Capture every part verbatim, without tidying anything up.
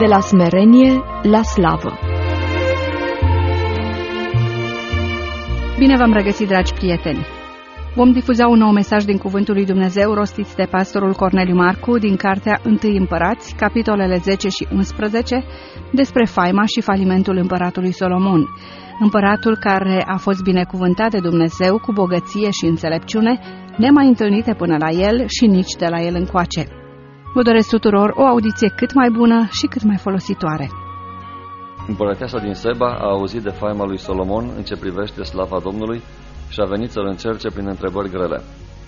la smerenie la slavă. Bine v-am regăsit, dragi prieteni! Vom difuza un nou mesaj din Cuvântul lui Dumnezeu rostit de pastorul Corneliu Marcu din cartea Întâi Împărați, capitolele zece și unsprezece, despre faima și falimentul împăratului Solomon, împăratul care a fost binecuvântat de Dumnezeu cu bogăție și înțelepciune, nemai întâlnite până la el și nici de la el încoace. Vă doresc tuturor o audiție cât mai bună și cât mai folositoare. Împărăteasa din Seba a auzit de faima lui Solomon în ce privește slava Domnului și a venit să-l încerce prin întrebări grele.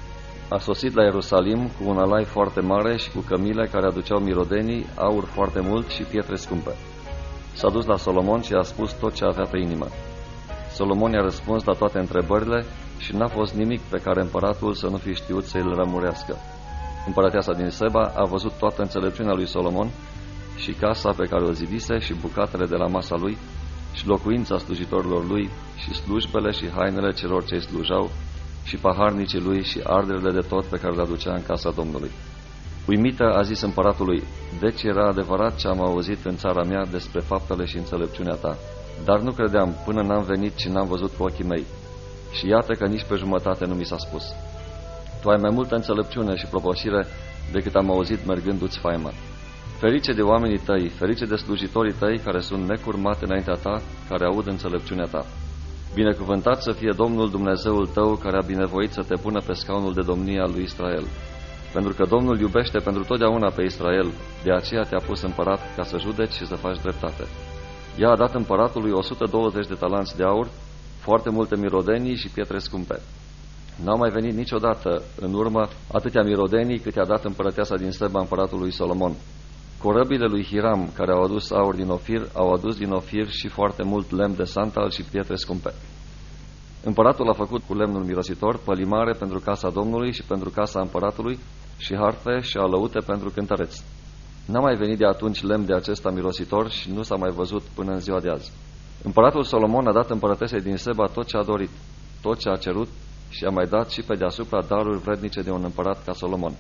A sosit la Ierusalim cu un alai foarte mare și cu cămile care aduceau mirodenii, aur foarte mult și pietre scumpe. S-a dus la Solomon și a spus tot ce avea pe inimă. Solomon i-a răspuns la toate întrebările și n-a fost nimic pe care împăratul să nu fi știut să îl rămurească. Împărăteasa din Seba a văzut toată înțelepciunea lui Solomon și casa pe care o zidise și bucatele de la masa lui și locuința slujitorilor lui și slujbele și hainele celor ce îi slujau și paharnicii lui și arderile de tot pe care le aducea în casa Domnului. Uimită a zis împăratului: deci era adevărat ce am auzit în țara mea despre faptele și înțelepciunea ta, dar nu credeam până n-am venit și n-am văzut cu ochii mei. Și iată că nici pe jumătate nu mi s-a spus. Tu ai mai multă înțelepciune și propășire decât am auzit mergându-ți faima. Ferice de oamenii tăi, ferice de slujitorii tăi care sunt necurmate înaintea ta, care aud înțelepciunea ta. Binecuvântat să fie Domnul Dumnezeul tău, care a binevoit să te pună pe scaunul de domnie al lui Israel. Pentru că Domnul iubește pentru totdeauna pe Israel, de aceea te-a pus împărat ca să judeci și să faci dreptate. Ea a dat împăratului o sută douăzeci de talanți de aur, foarte multe mirodenii și pietre scumpe. N-au mai venit niciodată în urmă atâtea mirodenii cât i-a dat împărăteasa din Seba împăratului Solomon. Corăbile lui Hiram, care au adus aur din Ofir, au adus din Ofir și foarte mult lemn de santal și pietre scumpe. Împăratul a făcut cu lemnul mirositor pălimare pentru casa Domnului și pentru casa împăratului și harfe și alăute pentru cântăreți. N-a mai venit de atunci lemn de acesta mirositor și nu s-a mai văzut până în ziua de azi. Împăratul Solomon a dat împărătesei din Seba tot ce a dorit, tot ce a cerut și a mai dat și pe deasupra daruri vrednice de un împărat ca Solomon.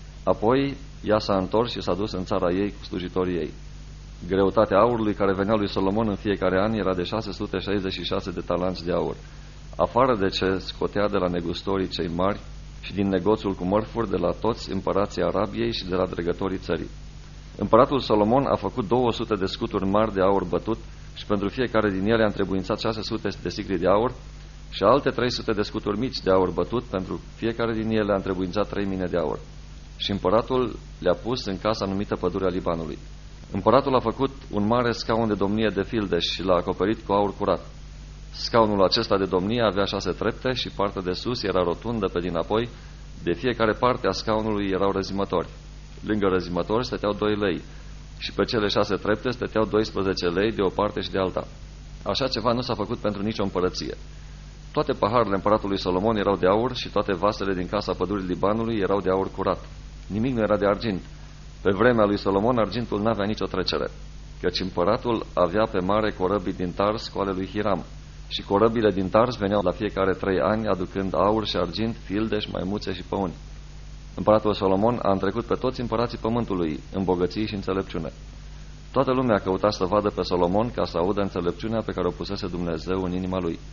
Apoi ea s-a întors și s-a dus în țara ei cu slujitorii ei. Greutatea aurului care venea lui Solomon în fiecare an era de șase sute șaizeci și șase de talanți de aur, afară de ce scotea de la negustorii cei mari și din negoțul cu mărfuri de la toți împărații Arabiei și de la dregătorii țării. Împăratul Solomon a făcut două sute de scuturi mari de aur bătut și pentru fiecare din ele a întrebuințat șase sute de sicli de aur și alte trei sute de scuturi mici de aur bătut, pentru fiecare din ele a întrebuințat trei mine de aur. Și împăratul le-a pus în casa numită Pădurea Libanului. Împăratul a făcut un mare scaun de domnie de fildeș și l-a acoperit cu aur curat. Scaunul acesta de domnie avea șase trepte și partea de sus era rotundă pe dinapoi, de fiecare parte a scaunului erau răzimători. Lângă răzimători stăteau doi lei și pe cele șase trepte stăteau doisprezece lei de o parte și de alta. Așa ceva nu s-a făcut pentru nicio împărăție. Toate paharele împăratului Solomon erau de aur și toate vasele din casa Pădurii Libanului erau de aur curat. Nimic nu era de argint. Pe vremea lui Solomon argintul n-avea nicio trecere, căci împăratul avea pe mare corăbii din Tars cu ale lui Hiram și corăbile din Tars veneau la fiecare trei ani aducând aur și argint, fildeș, maimuțe și păuni. Împăratul Solomon a întrecut pe toți împărații pământului în bogății și înțelepciune. Toată lumea căuta să vadă pe Solomon ca să audă înțelepciunea pe care o pusese Dumnezeu în inima lui.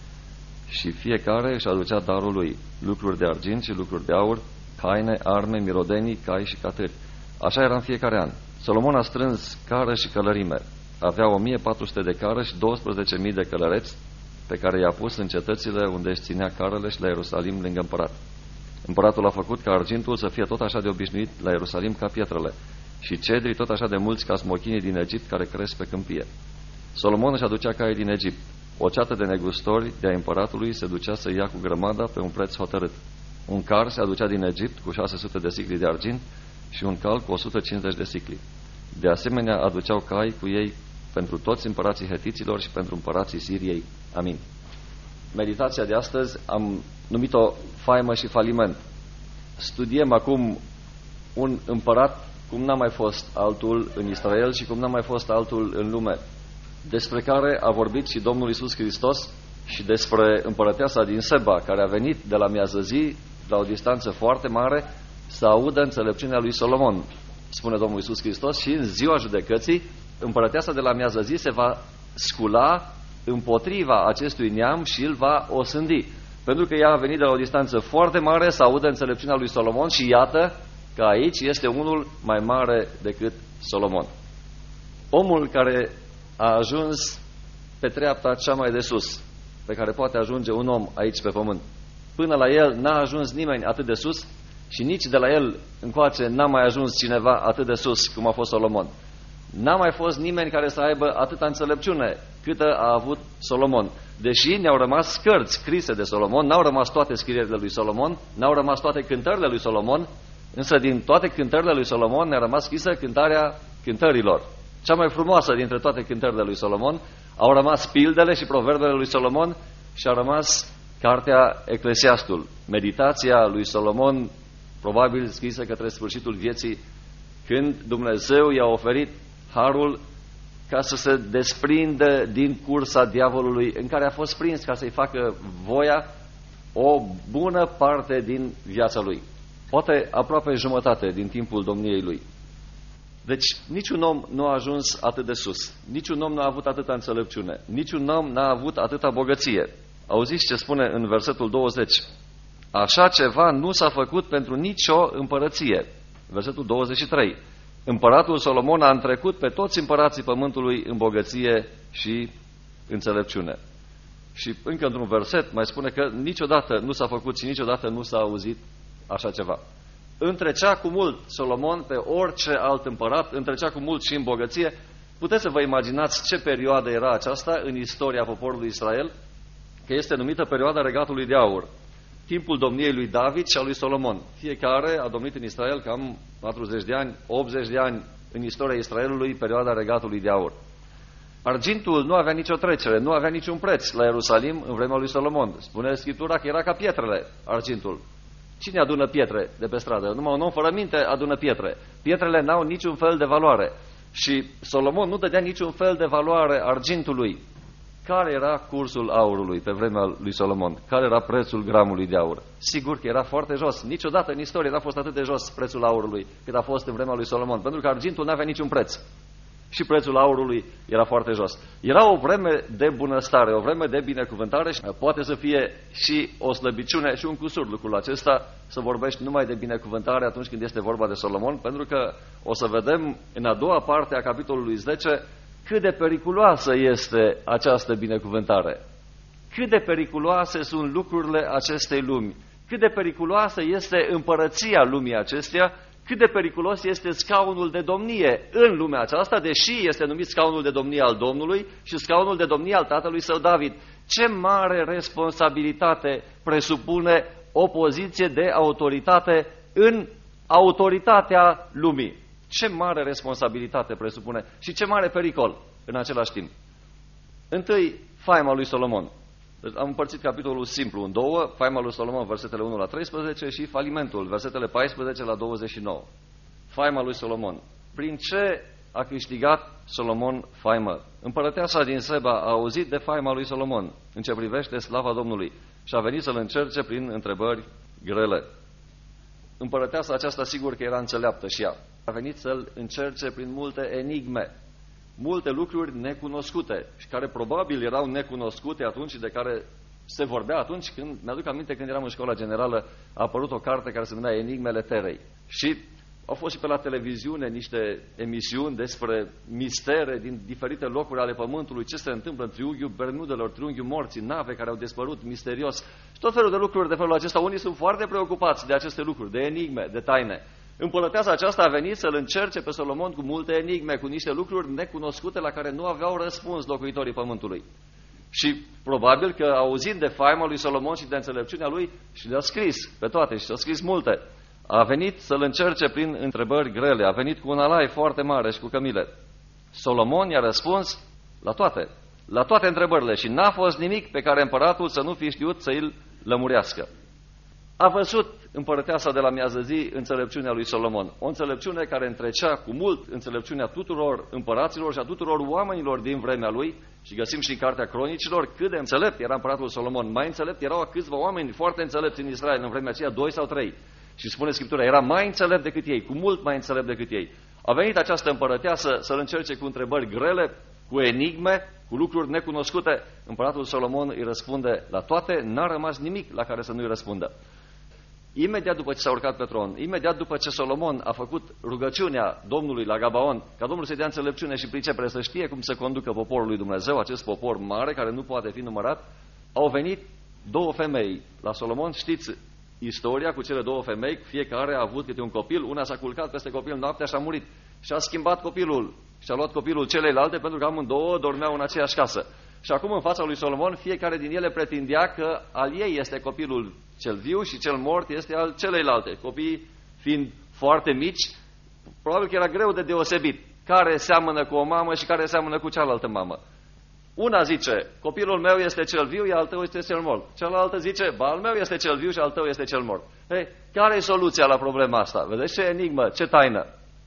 Și fiecare își aducea darul lui, lucruri de argint și lucruri de aur, haine, arme, mirodenii, cai și catâri. Așa era în fiecare an. Solomon a strâns cară și călărime. Avea o mie patru sute de cară și douăsprezece mii de călăreți pe care i-a pus în cetățile unde își ținea carele și la Ierusalim lângă împărat. Împăratul a făcut ca argintul să fie tot așa de obișnuit la Ierusalim ca pietrele și cedrii tot așa de mulți ca smochinii din Egipt care cresc pe câmpie. Solomon își aducea caii din Egipt. O ceată de negustori de-a împăratului se ducea să ia cu grămada pe un preț hotărât. Un car se aducea din Egipt cu șase sute de sicli de argint și un cal cu o sută cincizeci de sicli. De asemenea, aduceau cai cu ei pentru toți împărații hetiților și pentru împărații Siriei. Amin. Meditația de astăzi am numit-o faimă și faliment. Studiem acum un împărat cum n-a mai fost altul în Israel și cum n-a mai fost altul în lume, despre care a vorbit și Domnul Iisus Hristos și despre împărăteasa din Seba, care a venit de la miază zi, la o distanță foarte mare, să audă înțelepciunea lui Solomon, spune Domnul Iisus Hristos, și în ziua judecății împărăteasa de la miază zi se va scula împotriva acestui neam și îl va osândi. Pentru că ea a venit de la o distanță foarte mare să audă înțelepciunea lui Solomon și iată că aici este unul mai mare decât Solomon. Omul care a ajuns pe treapta cea mai de sus, pe care poate ajunge un om aici pe pământ. Până la el n-a ajuns nimeni atât de sus și nici de la el încoace n-a mai ajuns cineva atât de sus cum a fost Solomon. N-a mai fost nimeni care să aibă atâta înțelepciune câtă a avut Solomon. Deși ne-au rămas cărți scrise de Solomon, n-au rămas toate scrierile lui Solomon, n-au rămas toate cântările lui Solomon, însă din toate cântările lui Solomon ne-a rămas scrisă cântarea cântărilor. Cea mai frumoasă dintre toate cântările lui Solomon. Au rămas pildele și proverbele lui Solomon și a rămas cartea Eclesiastul, meditația lui Solomon, probabil scrisă către sfârșitul vieții, când Dumnezeu i-a oferit harul ca să se desprindă din cursa diavolului în care a fost prins, ca să-i facă voia o bună parte din viața lui. Poate aproape jumătate din timpul domniei lui. Deci niciun om nu a ajuns atât de sus, niciun om n-a avut atâta înțelepciune, niciun om n-a avut atâta bogăție. Auziți ce spune în versetul douăzeci? Așa ceva nu s-a făcut pentru nicio împărăție. Versetul douăzeci și trei. Împăratul Solomon a întrecut pe toți împărații pământului în bogăție și înțelepciune. Și încă într-un verset mai spune că niciodată nu s-a făcut și niciodată nu s-a auzit așa ceva. Întrecea cu mult Solomon pe orice alt împărat, întrecea cu mult și în bogăție. Puteți să vă imaginați ce perioadă era aceasta în istoria poporului Israel, că este numită perioada Regatului de Aur, timpul domniei lui David și a lui Solomon. Fiecare a domnit în Israel cam patruzeci de ani, optzeci de ani în istoria Israelului, perioada Regatului de Aur. Argintul nu avea nicio trecere, nu avea niciun preț la Ierusalim în vremea lui Solomon. Spune Scriptura că era ca pietrele argintul. Cine adună pietre de pe stradă? Numai un om fără minte adună pietre. Pietrele n-au niciun fel de valoare. Și Solomon nu dădea niciun fel de valoare argintului. Care era cursul aurului pe vremea lui Solomon? Care era prețul gramului de aur? Sigur că era foarte jos. Niciodată în istorie n-a fost atât de jos prețul aurului cât a fost în vremea lui Solomon. Pentru că argintul n-avea niciun preț. Și prețul aurului era foarte jos. Era o vreme de bunăstare, o vreme de binecuvântare și poate să fie și o slăbiciune și un cusur lucrul acesta, să vorbești numai de binecuvântare atunci când este vorba de Solomon, pentru că o să vedem în a doua parte a capitolului zece cât de periculoasă este această binecuvântare. Cât de periculoase sunt lucrurile acestei lumi. Cât de periculoasă este împărăția lumii acesteia. Cât de periculos este scaunul de domnie în lumea aceasta, deși este numit scaunul de domnie al Domnului și scaunul de domnie al tatălui său David. Ce mare responsabilitate presupune o poziție de autoritate în autoritatea lumii. Ce mare responsabilitate presupune și ce mare pericol în același timp. Întâi, faima lui Solomon. Deci am împărțit capitolul simplu în două, faima lui Solomon, versetele unu la treisprezece și falimentul, versetele paisprezece la douăzeci și nouă. Faima lui Solomon. Prin ce a câștigat Solomon faimă? Împărăteasa din Seba a auzit de faima lui Solomon în ce privește slava Domnului și a venit să-l încerce prin întrebări grele. Împărăteasa aceasta sigur că era înțeleaptă și ea. A venit să-l încerce prin multe enigme, multe lucruri necunoscute și care probabil erau necunoscute atunci și de care se vorbea atunci când, mi-aduc aminte când eram în școala generală, a apărut o carte care se numea Enigmele Terei. Și au fost și pe la televiziune niște emisiuni despre mistere din diferite locuri ale Pământului, ce se întâmplă în triunghiul Bermudelor, triunghiul morții, nave care au dispărut misterios și tot felul de lucruri de felul acesta. Unii sunt foarte preocupați de aceste lucruri, de enigme, de taine. Împărăteasa aceasta a venit să-l încerce pe Solomon cu multe enigme, cu niște lucruri necunoscute la care nu aveau răspuns locuitorii Pământului. Și probabil că auzind de faima lui Solomon și de înțelepciunea lui și le-a scris pe toate și le-a scris multe. A venit să-l încerce prin întrebări grele, a venit cu un alai foarte mare și cu cămile. Solomon i-a răspuns la toate, la toate întrebările și n-a fost nimic pe care împăratul să nu fi știut să îl lămurească. A văzut împărăteasa de la miază zi înțelepciunea lui Solomon, o înțelepciune care întrecea cu mult înțelepciunea tuturor împăraților și a tuturor oamenilor din vremea lui și găsim și în Cartea Cronicilor cât de înțelept era împăratul Solomon. Mai înțelept erau câțiva oameni foarte înțelepți în Israel în vremea aceea, doi sau trei. Și spune Scriptura, era mai înțelept decât ei, cu mult mai înțelept decât ei. A venit această împărăteasă să-l încerce cu întrebări grele, cu enigme, cu lucruri necunoscute. Împăratul Solomon îi răspunde la toate, n-a rămas nimic la care să nu-i răspundă. Imediat după ce s-a urcat pe tron, imediat după ce Solomon a făcut rugăciunea Domnului la Gabaon, ca Domnul să-i dea înțelepciune și pricepere, să știe cum să conducă poporul lui Dumnezeu, acest popor mare care nu poate fi numărat, au venit două femei la Solomon. Știți istoria cu cele două femei, fiecare a avut câte un copil, una s-a culcat peste copil noaptea și a murit. Și a schimbat copilul și a luat copilul celeilalte pentru că amândouă dormeau în aceeași casă. Și acum în fața lui Solomon fiecare din ele pretindea că al ei este copilul cel viu și cel mort este al celeilalte. Copiii fiind foarte mici, probabil că era greu de deosebit care seamănă cu o mamă și care seamănă cu cealaltă mamă. Una zice, copilul meu este cel viu, iar al tău este cel mort. Cealaltă zice, ba, al meu este cel viu și al tău este cel mort. Ei, care e soluția la problema asta? Vedeți ce enigmă, ce taină?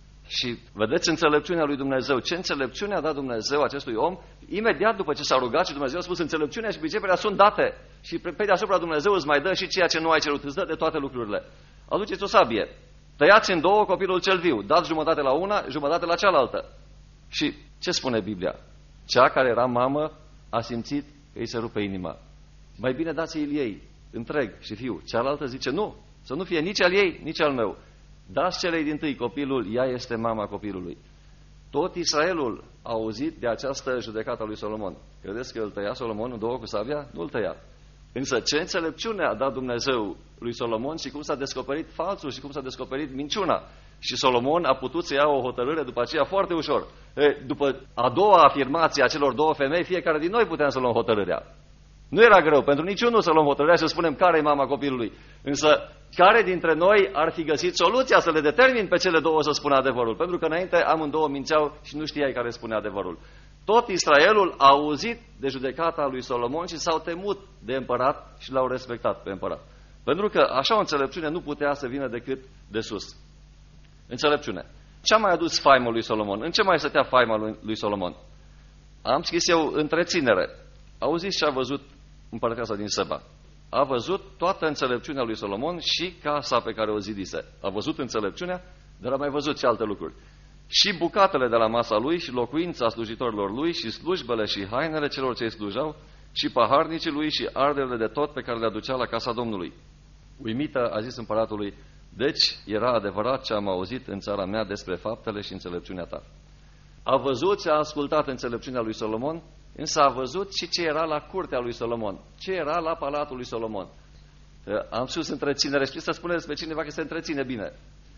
Și vedeți înțelepciunea lui Dumnezeu. Ce înțelepciune a dat Dumnezeu acestui om? Imediat după ce s-a rugat și Dumnezeu a spus, înțelepciunea și priceperea sunt date. Și pe deasupra Dumnezeu îți mai dă și ceea ce nu ai cerut, îți dă de toate lucrurile. Aduceți o sabie, tăiați în două copilul cel viu, dați jumătate la una, jumătate la cealaltă. Și ce spune Biblia? Cea care era mamă a simțit că îi se rupe inima. Mai bine dați-i ei, întreg și fiu. Cealaltă zice, nu, să nu fie nici al ei, nici al meu. Dați celei dintâi copilul, ea este mama copilului. Tot Israelul a auzit de această judecată a lui Solomon. Credeți că îl tăia Solomon în două cu sabia? Nu îl tăia. Însă ce înțelepciune a dat Dumnezeu lui Solomon și cum s-a descoperit falsul și cum s-a descoperit minciuna. Și Solomon a putut să ia o hotărâre după aceea foarte ușor. E, după a doua afirmație a celor două femei, fiecare din noi puteam să luăm hotărârea. Nu era greu pentru niciunul să luăm hotărârea și să spunem care e mama copilului. Însă care dintre noi ar fi găsit soluția să le determin pe cele două să spună adevărul? Pentru că înainte amândouă mințeau și nu știai care spune adevărul. Tot Israelul a auzit de judecata lui Solomon și s-au temut de împărat și l-au respectat pe împărat. Pentru că așa o înțelepciune nu putea să vină decât de sus. Înțelepciune. Ce a mai adus faima lui Solomon? În ce mai stătea faima lui, lui Solomon? Am scris eu întreținere. Auziți ce a văzut împărăteasa din Seba? A văzut toată înțelepciunea lui Solomon și casa pe care o zidise. A văzut înțelepciunea, dar a mai văzut și alte lucruri. Și bucatele de la masa lui și locuința slujitorilor lui și slujbele și hainele celor ce îi slujau și paharnicii lui și arderile de tot pe care le aducea la casa Domnului. Uimită a zis împăratului, deci era adevărat ce am auzit în țara mea despre faptele și înțelepciunea ta. A văzut și a ascultat înțelepciunea lui Solomon, însă a văzut și ce era la curtea lui Solomon, ce era la palatul lui Solomon. Am spus întreținere, știți să spuneți pe cineva că se întreține bine.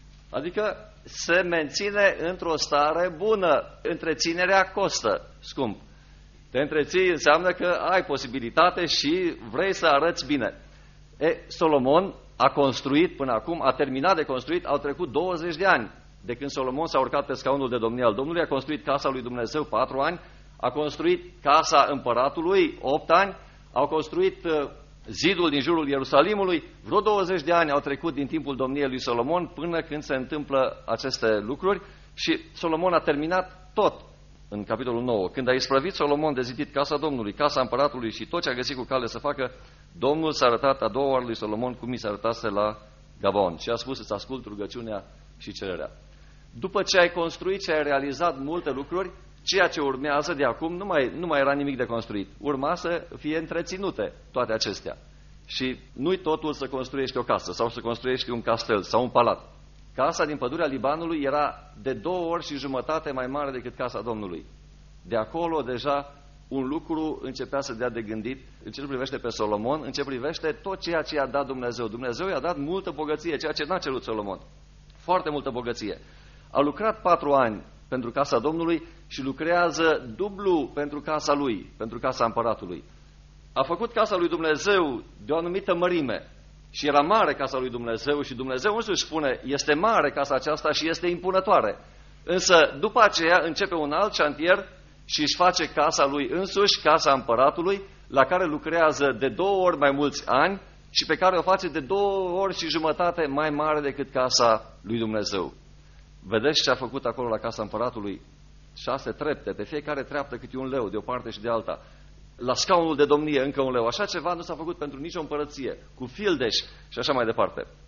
Adică se menține într-o stare bună. Întreținerea costă scump. Te întreții înseamnă că ai posibilitate și vrei să arăți bine. E, Solomon a construit până acum, a terminat de construit, au trecut douăzeci de ani de când Solomon s-a urcat pe scaunul de domnie al Domnului, a construit casa lui Dumnezeu patru ani, a construit casa împăratului opt ani, au construit uh, zidul din jurul Ierusalimului, vreo douăzeci de ani au trecut din timpul domniei lui Solomon până când se întâmplă aceste lucruri și Solomon a terminat tot în capitolul nouă. Când a isprăvit Solomon de zidit casa Domnului, casa împăratului și tot ce a găsit cu cale să facă, Domnul s-a arătat a doua oară lui Solomon cum i s-a arătase la Gabaon și a spus să-ți ascult rugăciunea și cererea. După ce ai construit și ai realizat multe lucruri, ceea ce urmează de acum nu mai, nu mai era nimic de construit. Urma să fie întreținute toate acestea. Și nu-i totul să construiești o casă sau să construiești un castel sau un palat. Casa din pădurea Libanului era de două ori și jumătate mai mare decât casa Domnului. De acolo deja un lucru începea să dea de gândit în ce privește pe Solomon, în ce privește tot ceea ce i-a dat Dumnezeu. Dumnezeu i-a dat multă bogăție, ceea ce n-a cerut Solomon. Foarte multă bogăție. A lucrat patru ani pentru casa Domnului și lucrează dublu pentru casa lui, pentru casa împăratului. A făcut casa lui Dumnezeu de o anumită mărime și era mare casa lui Dumnezeu și Dumnezeu însuși spune, este mare casa aceasta și este impunătoare. Însă după aceea începe un alt șantier și își face casa lui însuși, casa împăratului, la care lucrează de două ori mai mulți ani și pe care o face de două ori și jumătate mai mare decât casa lui Dumnezeu. Vedeți ce a făcut acolo la casa împăratului? Șase trepte, pe fiecare treaptă câte un leu, de o parte și de alta. La scaunul de domnie încă un leu. Așa ceva nu s-a făcut pentru nicio împărăție, cu fildeș și așa mai departe.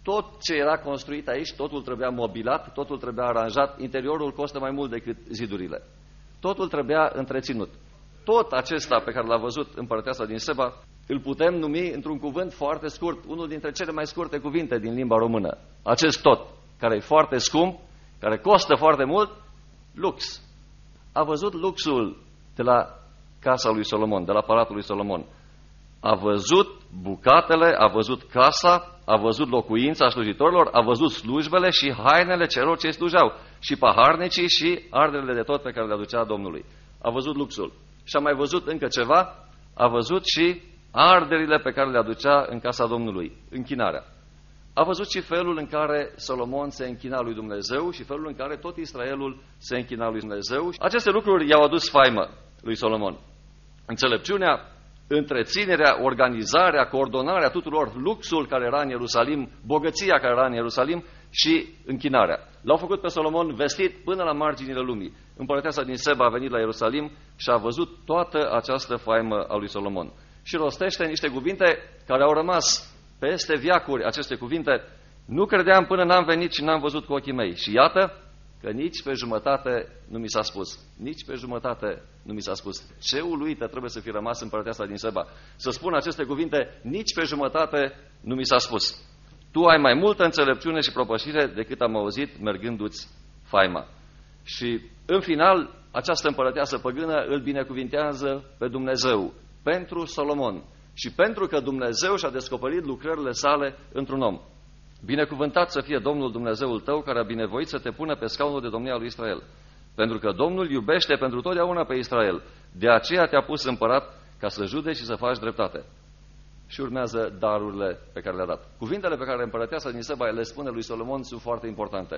tot ce era construit aici, totul trebuia mobilat, totul trebuia aranjat, interiorul costă mai mult decât zidurile. Totul trebuia întreținut. Tot acesta pe care l-a văzut împărăteasa din Seba, îl putem numi într-un cuvânt foarte scurt, unul dintre cele mai scurte cuvinte din limba română. Acest tot, care e foarte scump, care costă foarte mult, lux. A văzut luxul de la casa lui Solomon, de la palatul lui Solomon. A văzut bucatele, a văzut casa, a văzut locuința slujitorilor, a văzut slujbele și hainele celor ce slujeau, și paharnicii și arderile de tot pe care le aducea Domnului. A văzut luxul. Și a mai văzut încă ceva, a văzut și arderile pe care le aducea în casa Domnului, închinarea. A văzut și felul în care Solomon se închina lui Dumnezeu și felul în care tot Israelul se închina lui Dumnezeu. Aceste lucruri i-au adus faimă lui Solomon. Înțelepciunea, întreținerea, organizarea, coordonarea tuturor, luxul care era în Ierusalim, bogăția care era în Ierusalim și închinarea. L-au făcut pe Solomon vestit până la marginile lumii. Împărăteasa din Seba a venit la Ierusalim și a văzut toată această faimă a lui Solomon. Și rostește niște cuvinte care au rămas peste veacuri. Aceste cuvinte: nu credeam până n-am venit și n-am văzut cu ochii mei. Și iată că nici pe jumătate nu mi s-a spus. Nici pe jumătate nu mi s-a spus. Ce uluită trebuie să fi rămas împărăteasa din Seba să spun aceste cuvinte: nici pe jumătate nu mi s-a spus. Tu ai mai multă înțelepciune și propășire decât am auzit mergându-ți faima. Și în final, această împărăteasă păgână îl binecuvintează pe Dumnezeu pentru Solomon și pentru că Dumnezeu și-a descoperit lucrările sale într-un om. Binecuvântat să fie Domnul Dumnezeul tău, care a binevoit să te pună pe scaunul de domnia lui Israel. Pentru că Domnul iubește pentru totdeauna pe Israel. De aceea te-a pus împărat ca să judeci și să faci dreptate. Și urmează darurile pe care le-a dat. Cuvintele pe care împărăteasa din Seba le spune lui Solomon sunt foarte importante.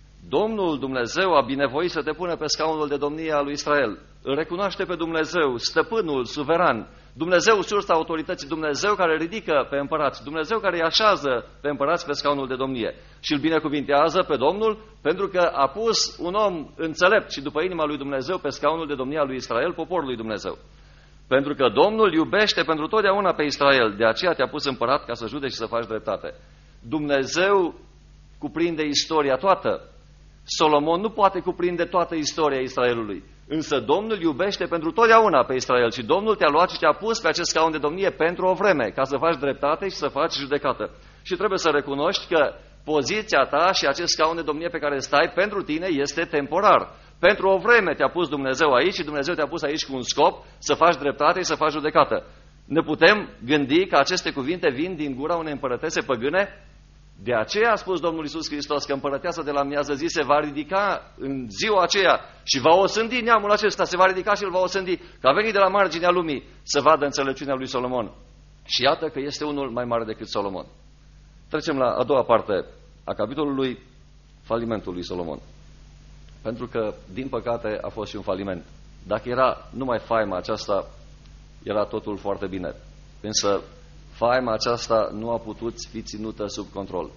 Domnul Dumnezeu a binevoit să te pună pe scaunul de domnie a lui Israel. Îl recunoaște pe Dumnezeu, stăpânul, suveran, Dumnezeu, sursa autorității, Dumnezeu care ridică pe împărați, Dumnezeu care îi așează pe împărați pe scaunul de domnie. Și îl binecuvintează pe Domnul pentru că a pus un om înțelept și după inima lui Dumnezeu pe scaunul de domnie a lui Israel, poporul lui Dumnezeu. Pentru că Domnul iubește pentru totdeauna pe Israel, de aceea te-a pus împărat ca să judeci și să faci dreptate. Dumnezeu cuprinde istoria toată. Solomon nu poate cuprinde toată istoria Israelului, însă Domnul iubește pentru totdeauna pe Israel și Domnul te-a luat și te-a pus pe acest scaun de domnie pentru o vreme, ca să faci dreptate și să faci judecată. Și trebuie să recunoști că poziția ta și acest scaun de domnie pe care stai pentru tine este temporar. Pentru o vreme te-a pus Dumnezeu aici și Dumnezeu te-a pus aici cu un scop, să faci dreptate și să faci judecată. Ne putem gândi că aceste cuvinte vin din gura unei împărătese păgâne? De aceea a spus Domnul Iisus Hristos că împărăteasa de la miază zi se va ridica în ziua aceea și va osândi neamul acesta, se va ridica și îl va osândi, că a venit de la marginea lumii să vadă înțelepciunea lui Solomon. Și iată că este unul mai mare decât Solomon. Trecem la a doua parte a capitolului, falimentul lui Solomon. Pentru că, din păcate, a fost și un faliment. Dacă era numai faima aceasta, era totul foarte bine. Însă faima aceasta nu a putut fi ținută sub control.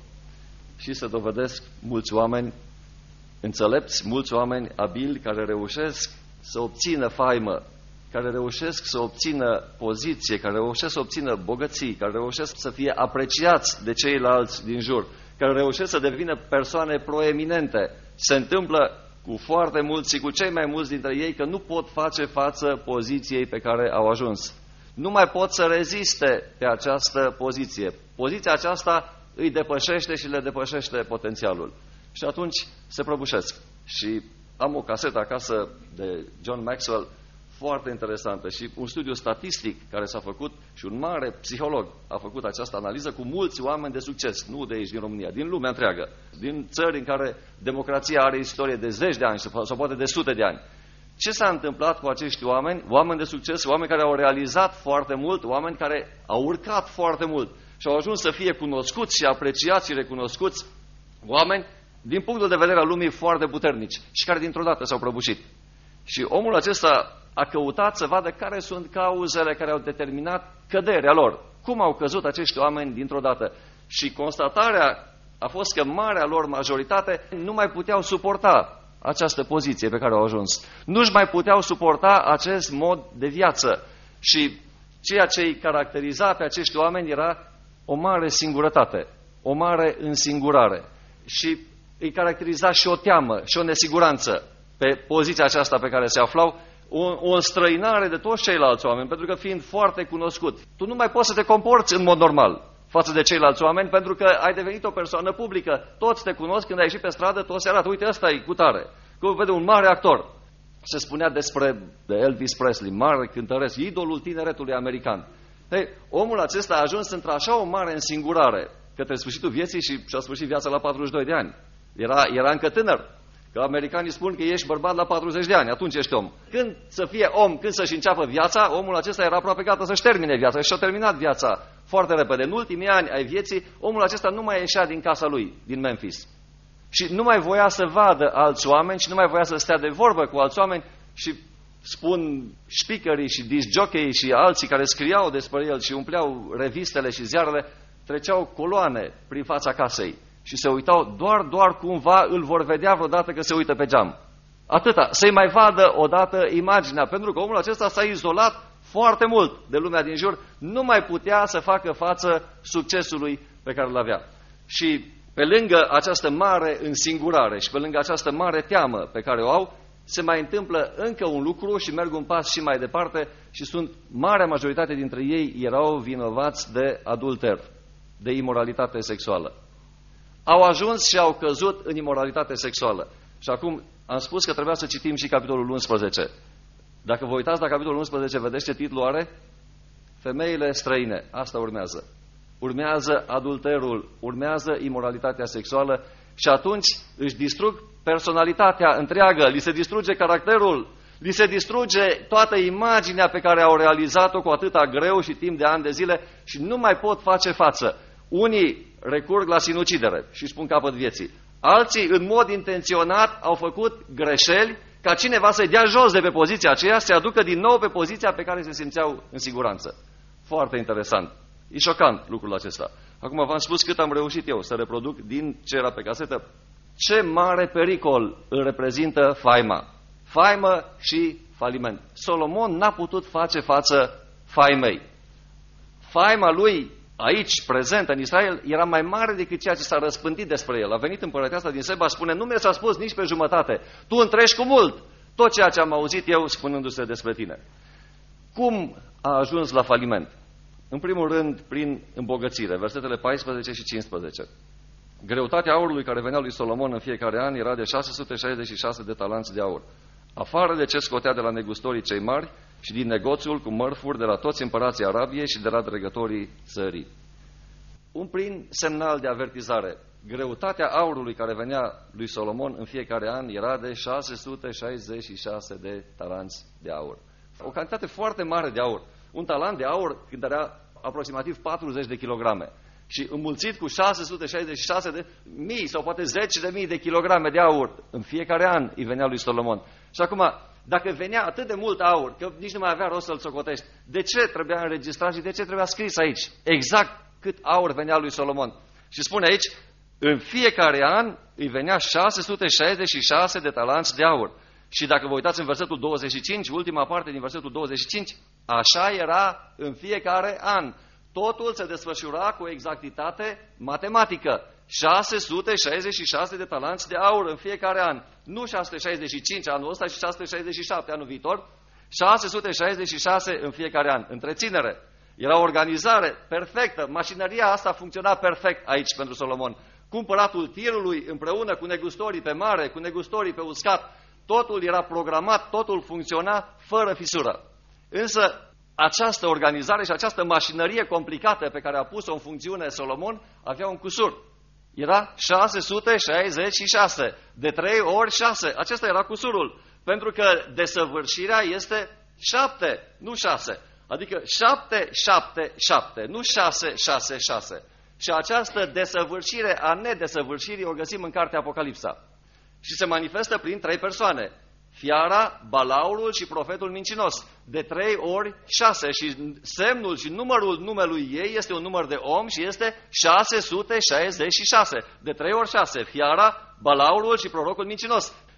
Și se dovedesc mulți oameni înțelepți, mulți oameni abili care reușesc să obțină faimă, care reușesc să obțină poziție, care reușesc să obțină bogății, care reușesc să fie apreciați de ceilalți din jur, care reușesc să devină persoane proeminente. Se întâmplă cu foarte mulți și cu cei mai mulți dintre ei că nu pot face față poziției pe care au ajuns. Nu mai pot să reziste pe această poziție. Poziția aceasta îi depășește și le depășește potențialul. Și atunci se prăbușesc. Și am o casetă acasă de John Maxwell foarte interesantă și un studiu statistic care s-a făcut și un mare psiholog a făcut această analiză cu mulți oameni de succes, nu de aici din România, din lumea întreagă, din țări în care democrația are istorie de zeci de ani sau poate de sute de ani. Ce s-a întâmplat cu acești oameni, oameni de succes, oameni care au realizat foarte mult, oameni care au urcat foarte mult și au ajuns să fie cunoscuți și apreciați și recunoscuți, oameni din punctul de vedere al lumii foarte puternici și care dintr-o dată s-au prăbușit. Și omul acesta a căutat să vadă care sunt cauzele care au determinat căderea lor. Cum au căzut acești oameni dintr-o dată? Și constatarea a fost că marea lor majoritate nu mai puteau suporta această poziție pe care au ajuns. Nu-și mai puteau suporta acest mod de viață. Și ceea ce îi caracteriza pe acești oameni era o mare singurătate. o mare însingurare și îi caracteriza și o teamă și o nesiguranță pe poziția aceasta pe care se aflau, o, o înstrăinare de toți ceilalți oameni, pentru că fiind foarte cunoscut, tu nu mai poți să te comporți în mod normal față de ceilalți oameni, pentru că ai devenit o persoană publică, toți te cunosc, când ai ieșit pe stradă, toți se arată, uite, ăsta e cu tare, că vede un mare actor. Se spunea despre de Elvis Presley, mare cântăresc, idolul tineretului american. Hey, omul acesta a ajuns într-așa o mare însingurare către sfârșitul vieții și și-a sfârșit viața la patruzeci și doi de ani. Era, era încă tânăr. Că americanii spun că ești bărbat la patruzeci de ani, atunci ești om. Când să fie om, când să-și înceapă viața, omul acesta era aproape gata să-și termine viața și a terminat viața foarte repede. În ultimii ani ai vieții, omul acesta nu mai ieșea din casa lui, din Memphis. Și nu mai voia să vadă alți oameni și nu mai voia să stea de vorbă cu alți oameni și spun speakerii și disc-jockey și alții care scriau despre el și umpleau revistele și ziarele, treceau coloane prin fața casei și se uitau doar, doar cumva îl vor vedea vreodată că se uită pe geam. Atâta, să-i mai vadă odată imaginea, pentru că omul acesta s-a izolat foarte mult de lumea din jur, nu mai putea să facă față succesului pe care îl avea. Și pe lângă această mare însingurare și pe lângă această mare teamă pe care o au, se mai întâmplă încă un lucru și merg un pas și mai departe și sunt, marea majoritate dintre ei erau vinovați de adulter, de imoralitate sexuală. Au ajuns și au căzut în imoralitate sexuală. Și acum am spus că trebuia să citim și capitolul unsprezece. Dacă vă uitați la capitolul unsprezece, vedeți ce titlu are? Femeile străine. Asta urmează. Urmează adulterul, urmează imoralitatea sexuală și atunci își distrug personalitatea întreagă, li se distruge caracterul, li se distruge toată imaginea pe care au realizat-o cu atâta greu și timp de ani de zile și nu mai pot face față. Unii recurg la sinucidere și își pun capăt vieții. Alții, în mod intenționat, au făcut greșeli ca cineva să-i dea jos de pe poziția aceea, să se aducă din nou pe poziția pe care se simțeau în siguranță. Foarte interesant. E șocant lucrul acesta. Acum v-am spus cât am reușit eu să reproduc din ce era pe casetă. Ce mare pericol îl reprezintă faima. Faimă și faliment. Solomon n-a putut face față faimei. Faima lui aici, prezentă în Israel, era mai mare decât ceea ce s-a răspândit despre el. A venit împărăteasa din Seba, spune, nu mi s-a spus nici pe jumătate. Tu întrești cu mult tot ceea ce am auzit eu spunându-se despre tine. Cum a ajuns la faliment? În primul rând, prin îmbogățire, versetele paisprezece și cincisprezece. Greutatea aurului care venea lui Solomon în fiecare an era de șase sute șaizeci și șase de talanți de aur, afară de ce scotea de la negustorii cei mari și din negoțul cu mărfuri de la toți împărații Arabiei și de la dregătorii țării. Un prim semnal de avertizare. Greutatea aurului care venea lui Solomon în fiecare an era de șase sute șaizeci și șase de talanți de aur. O cantitate foarte mare de aur. Un talant de aur cântărea aproximativ patruzeci de kilograme. Și înmulțit cu șase sute șaizeci și șase de mii sau poate zeci de mii de kilograme de aur în fiecare an îi venea lui Solomon. Și acum, dacă venea atât de mult aur, că nici nu mai avea rost să-l socotești, de ce trebuia înregistrat și de ce trebuia scris aici? Exact cât aur venea lui Solomon. Și spune aici, în fiecare an îi venea șase sute șaizeci și șase de talanți de aur. Și dacă vă uitați în versetul douăzeci și cinci, ultima parte din versetul douăzeci și cinci, așa era în fiecare an. Totul se desfășura cu exactitate matematică. șase sute șaizeci și șase de talanți de aur în fiecare an. Nu șase sute șaizeci și cinci anul ăsta și șase sute șaizeci și șapte anul viitor. șase sute șaizeci și șase în fiecare an. Întreținere. Era o organizare perfectă. Mașinăria asta funcționa perfect aici pentru Solomon. Cumpăratul tirului împreună cu negustorii pe mare, cu negustorii pe uscat. Totul era programat, totul funcționa fără fisură. Însă această organizare și această mașinărie complicată pe care a pus-o în funcțiune Solomon avea un cusur. Era șase sute șaizeci și șase, de trei ori șase. Acesta era cusurul, pentru că desăvârșirea este șapte, nu șase. Adică șapte, șapte, șapte, nu șase, șase, șase. Și această desăvârșire a nedesăvârșirii o găsim în cartea Apocalipsa. Și se manifestă prin trei persoane. Fiara, balaurul și profetul mincinos. De trei ori șase. Și semnul și numărul numelui ei este un număr de om și este șase sute șaizeci și șase. De trei ori șase. Fiara, balaurul și prorocul mincinos.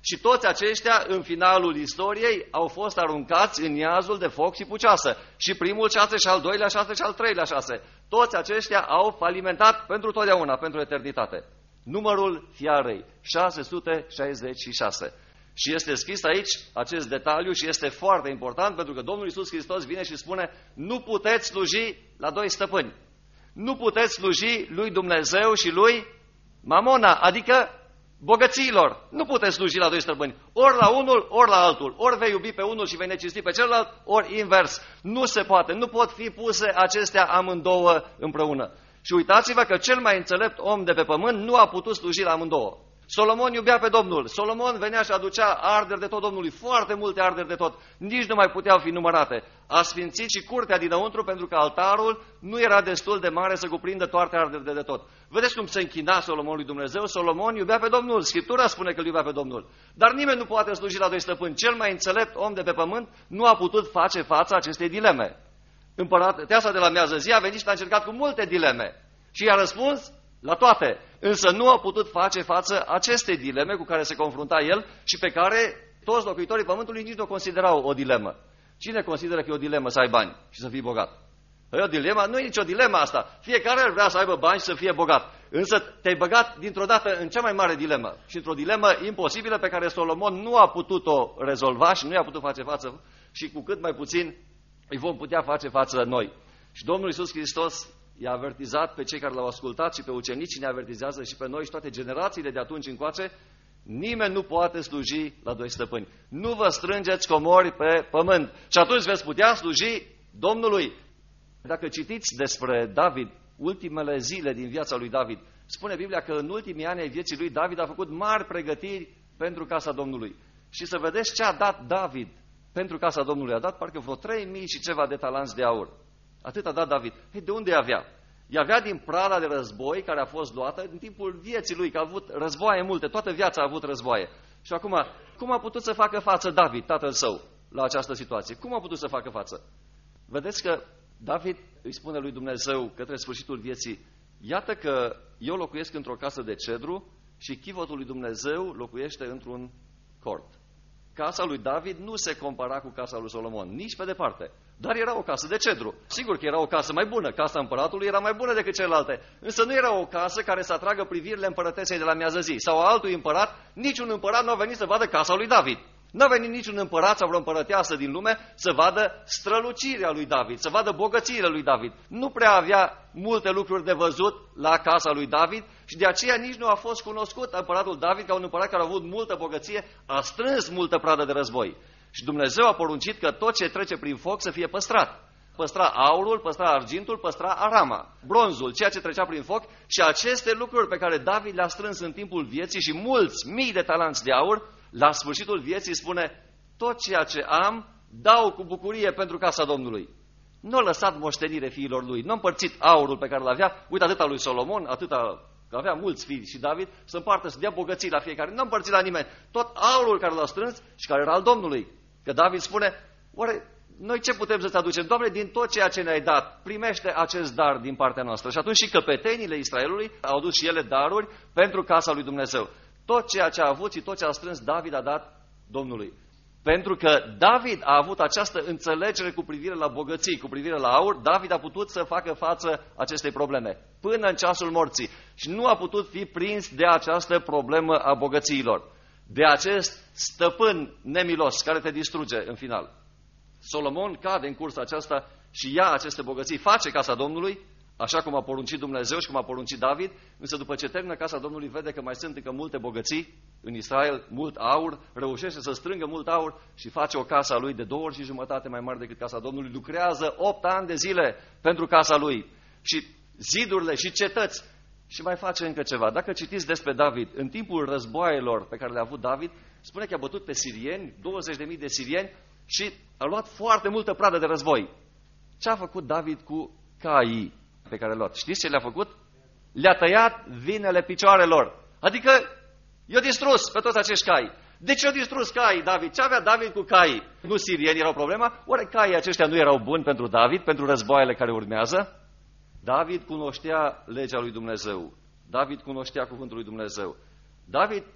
Și toți aceștia, în finalul istoriei, au fost aruncați în iazul de foc și pucioasă. Și primul șase, și al doilea șase, și al treilea șase. Toți aceștia au falimentat pentru totdeauna, pentru eternitate. Numărul fiarei, șase sute șaizeci și șase. Și este scris aici acest detaliu și este foarte important, pentru că Domnul Iisus Hristos vine și spune: nu puteți sluji la doi stăpâni. Nu puteți sluji lui Dumnezeu și lui Mamona, adică bogățiilor. Nu puteți sluji la doi stăpâni. Ori la unul, ori la altul. Ori vei iubi pe unul și vei necinsti pe celălalt, ori invers. Nu se poate. Nu pot fi puse acestea amândouă împreună. Și uitați-vă că cel mai înțelept om de pe pământ nu a putut sluji la amândouă. Solomon iubea pe Domnul. Solomon venea și aducea arderi de tot Domnului, foarte multe arderi de tot. Nici nu mai puteau fi numărate. A sfințit și curtea dinăuntru pentru că altarul nu era destul de mare să cuprindă toate arderile de tot. Vedeți cum se închina Solomon lui Dumnezeu? Solomon iubea pe Domnul. Scriptura spune că îl iubea pe Domnul. Dar nimeni nu poate sluji la doi stăpâni. Cel mai înțelept om de pe pământ nu a putut face față acestei dileme. Împărateasa de la miază zi a venit și a încercat cu multe dileme. Și i-a răspuns la toate, însă nu a putut face față acestei dileme cu care se confrunta el și pe care toți locuitorii pământului nici nu o considerau o dilemă. Cine consideră că e o dilemă să ai bani și să fii bogat? E o dilemă? Nu e nicio dilemă asta. Fiecare vrea să aibă bani și să fie bogat. Însă te-ai băgat dintr-o dată în cea mai mare dilemă și într-o dilemă imposibilă pe care Solomon nu a putut-o rezolva și nu i-a putut face față și cu cât mai puțin îi vom putea face față noi. Și Domnul Iisus Hristos i-a avertizat pe cei care l-au ascultat și pe ucenici și ne avertizează și pe noi și toate generațiile de atunci încoace: nimeni nu poate sluji la doi stăpâni. Nu vă strângeți comori pe pământ și atunci veți putea sluji Domnului. Dacă citiți despre David, ultimele zile din viața lui David, spune Biblia că în ultimii ani ai vieții lui David a făcut mari pregătiri pentru casa Domnului. Și să vedeți ce a dat David pentru casa Domnului. A dat parcă vreo trei mii și ceva de talanți de aur. Atât a dat David. Hei, de unde avea? I avea din prada de război care a fost luată în timpul vieții lui, că a avut războaie multe, toată viața a avut războaie. Și acum, cum a putut să facă față David, tatăl său, la această situație? Cum a putut să facă față? Vedeți că David îi spune lui Dumnezeu către sfârșitul vieții: iată că eu locuiesc într-o casă de cedru și chivotul lui Dumnezeu locuiește într-un cort. Casa lui David nu se compara cu casa lui Solomon, nici pe departe, dar era o casă de cedru. Sigur că era o casă mai bună, casa împăratului era mai bună decât celelalte, însă nu era o casă care să atragă privirile împărătesei de la miază zi. Sau a altui împărat, niciun împărat nu a venit să vadă casa lui David. Nu a venit niciun împărat sau vreo împărăteasă din lume să vadă strălucirea lui David, să vadă bogățiile lui David. Nu prea avea multe lucruri de văzut la casa lui David și de aceea nici nu a fost cunoscut împăratul David ca un împărat care a avut multă bogăție, a strâns multă pradă de război. Și Dumnezeu a poruncit că tot ce trece prin foc să fie păstrat. Păstra aurul, păstra argintul, păstra arama, bronzul, ceea ce trecea prin foc, și aceste lucruri pe care David le-a strâns în timpul vieții și mulți mii de talanți de aur, la sfârșitul vieții spune: tot ceea ce am dau cu bucurie pentru casa Domnului. Nu a lăsat moștenire fiilor lui, nu a împărțit aurul pe care îl avea, uite atâta lui Solomon, atâta, că avea mulți fii și David, să împartă, să dea bogății la fiecare, nu a împărțit la nimeni, tot aurul care l-a strâns și care era al Domnului. Că David spune: oare noi ce putem să-ți aducem? Doamne, din tot ceea ce ne-ai dat, primește acest dar din partea noastră. Și atunci și căpetenile Israelului au adus și ele daruri pentru casa lui Dumnezeu. Tot ceea ce a avut și tot ce a strâns David a dat Domnului. Pentru că David a avut această înțelegere cu privire la bogății, cu privire la aur, David a putut să facă față acestei probleme până în ceasul morții. Și nu a putut fi prins de această problemă a bogățiilor, de acest stăpân nemilos care te distruge în final. Solomon cade în cursa aceasta și ia aceste bogății, face casa Domnului, așa cum a poruncit Dumnezeu și cum a poruncit David, însă după ce termină casa Domnului vede că mai sunt încă multe bogății în Israel, mult aur, reușește să strângă mult aur și face o casă a lui de două ori și jumătate mai mare decât casa Domnului, lucrează opt ani de zile pentru casa lui și zidurile și cetăți și mai face încă ceva. Dacă citiți despre David, în timpul războaielor pe care le-a avut David, spune că a bătut pe sirieni, douăzeci de mii de sirieni, și a luat foarte multă pradă de război. Ce a făcut David cu caii pe care le-a luat? Știți ce le-a făcut? Le-a tăiat vinele picioarelor. Adică i-a distrus pe toți acești cai. De ce a distrus caii David? Ce avea David cu caii? Nu sirieni erau problema? Oare caii aceștia nu erau buni pentru David, pentru războaiele care urmează? David cunoștea legea lui Dumnezeu. David cunoștea cuvântul lui Dumnezeu. David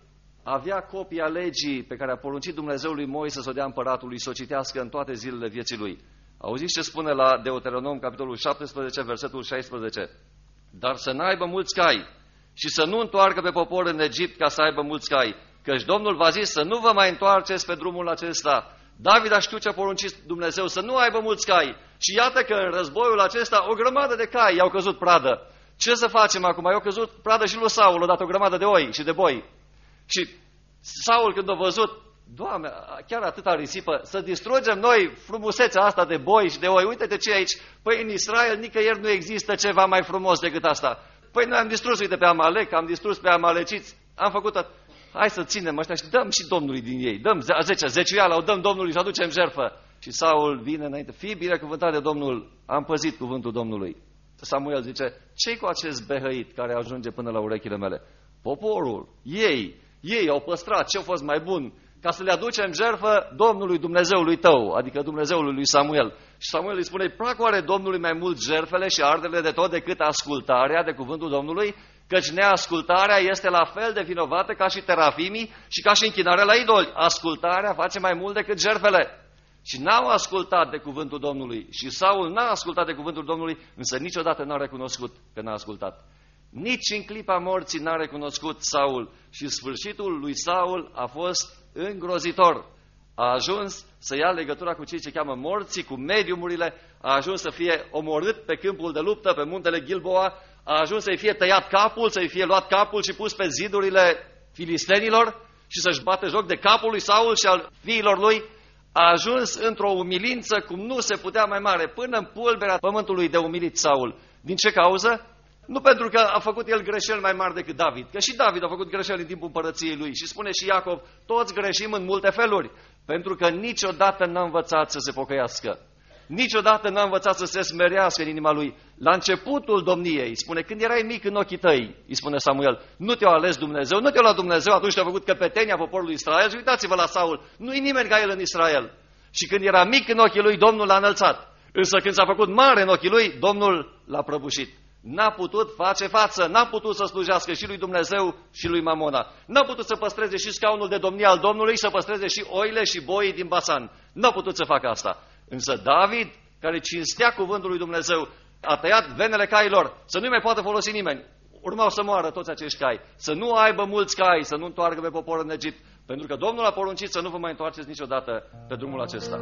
avea copia legii pe care a poruncit Dumnezeu lui Moise să o dea împăratului, să o citească în toate zilele vieții lui. Auziți ce spune la Deuteronom, capitolul șaptesprezece, versetul șaisprezece. Dar să n-aibă mulți cai și să nu întoarcă pe popor în Egipt ca să aibă mulți cai, căci Domnul v-a zis să nu vă mai întoarceți pe drumul acesta. David a știut ce a poruncit Dumnezeu, să nu aibă mulți cai. Și iată că în războiul acesta o grămadă de cai i-au căzut pradă. Ce să facem acum? I-au căzut pradă și lui Saul, a dat o grămadă de oi și de boi. Și Saul, când a văzut, Doamne, chiar atâta risipă, să distrugem noi frumusețea asta de boi și de oi. Uite-te ce aici. Păi în Israel nicăieri nu există ceva mai frumos decât asta. Păi noi am distrus, uite, pe Amalek, am distrus pe amaleciți, am făcut tot. Hai să ținem ăștia și dăm și Domnului din ei. Dăm zece, zeciuiala, o dăm Domnului și aducem jertfă. Și Saul vine înainte. Fii binecuvântat de Domnul, am păzit cuvântul Domnului. Samuel zice, ce-i cu acest behăit care ajunge până la urechile mele? Poporul, ei, ei au păstrat ce-a fost mai bun, ca să le aducem jertfă Domnului Dumnezeului tău, adică Dumnezeului lui Samuel. Și Samuel îi spune, plac oare Domnului mai mult jertfele și ardele de tot decât ascultarea de cuvântul Domnului? Căci neascultarea este la fel de vinovată ca și terafimii și ca și închinarea la idoli. Ascultarea face mai mult decât jertfele. Și n-au ascultat de cuvântul Domnului. Și Saul n-a ascultat de cuvântul Domnului, însă niciodată n-a recunoscut că n-a ascultat. Nici în clipa morții n-a recunoscut Saul. Și sfârșitul lui Saul a fost îngrozitor. A ajuns să ia legătura cu cei ce cheamă morții, cu mediumurile, a ajuns să fie omorât pe câmpul de luptă, pe muntele Gilboa, a ajuns să-i fie tăiat capul, să-i fie luat capul și pus pe zidurile filistenilor și să-și bată joc de capul lui Saul și al fiilor lui. A ajuns într-o umilință cum nu se putea mai mare, până în pulberea pământului de umilit Saul. Din ce cauză? Nu pentru că a făcut el greșeli mai mari decât David, că și David a făcut greșeli în timpul împărăției lui. Și spune și Iacov, toți greșim în multe feluri, pentru că niciodată n-a învățat să se pocăiască. Niciodată n-a învățat să se smerească în inima lui. La începutul domniei, spune, când erai mic în ochii tăi, îi spune Samuel, nu te-a ales Dumnezeu, nu te-a luat Dumnezeu, atunci te-a făcut căpetenia poporului Israel. Și uitați-vă la Saul, nu-i nimeni ca el în Israel. Și când era mic în ochii lui, Domnul l-a înălțat. Însă când s-a făcut mare în ochii lui, Domnul l-a prăbușit. N-a putut face față, n-a putut să slujească și lui Dumnezeu și lui Mamona. N-a putut să păstreze și scaunul de domnie al Domnului, să păstreze și oile și boii din Basan. N-a putut să facă asta. Însă David, care cinstea cuvântul lui Dumnezeu, a tăiat venele cailor, să nu-i mai poată folosi nimeni. Urmau să moară toți acești cai, să nu aibă mulți cai, să nu întoarcă pe popor în Egipt, pentru că Domnul a poruncit să nu vă mai întoarceți niciodată pe drumul acesta.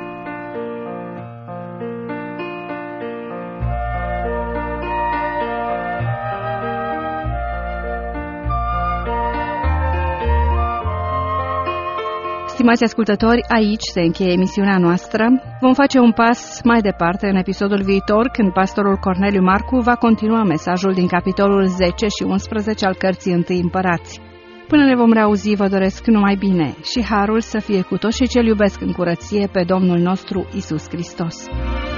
Stimați ascultători, aici se încheie emisiunea noastră. Vom face un pas mai departe în episodul viitor, când pastorul Corneliu Marcu va continua mesajul din capitolul zece și unsprezece al cărții Întâi Împărați. Până ne vom reauzi, vă doresc numai bine și harul să fie cu toți și ce-L iubesc în curăție pe Domnul nostru Iisus Hristos.